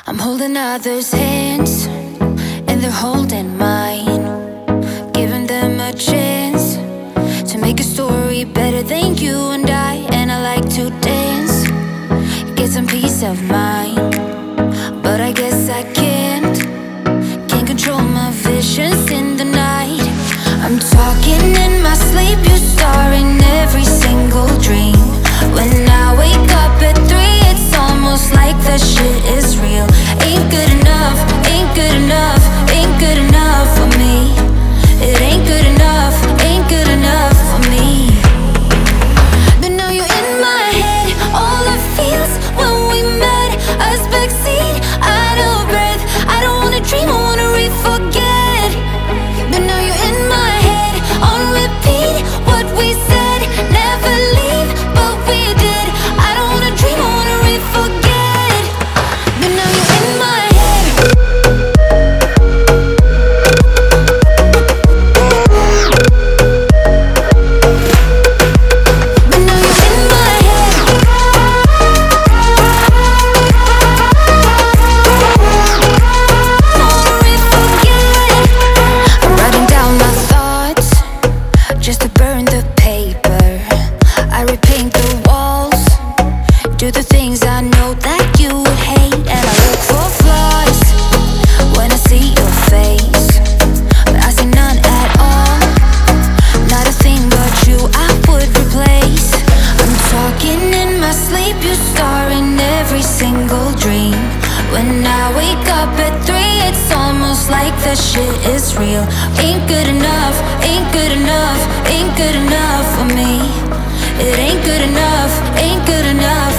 I'm holding others' hands, and they're holding mine, giving them a chance to make a story better than you and I. And I like to dance, get some peace of mind, but I guess I can't control my visions in the night. I'm talking in my sleep, you star in every single dream. When I wake up at 3, it's almost like that shit is real. Ain't good enough, ain't good enough, ain't good enough for me. It ain't good enough, ain't good enough for me. But now you're in my head, all the feels when we met. Us backseat, out of breath. I don't wanna dream, I wanna forget. But now you're in my head, on repeat. What we said, never leave, but we did. I don't wanna dream, I wanna forget. But now you're in my head. But now you're in my head. Just to burn the paper, I repaint the walls, do the things I know that you would hate. And I look for flaws when I see your face, but I see none at all. Not a thing but you I would replace. I'm talking in my sleep, you star in every single dream. When I wake up at 3, it's almost like that shit is real. Ain't good enough, ain't good enough, ain't good enough for me. It ain't good enough, ain't good enough.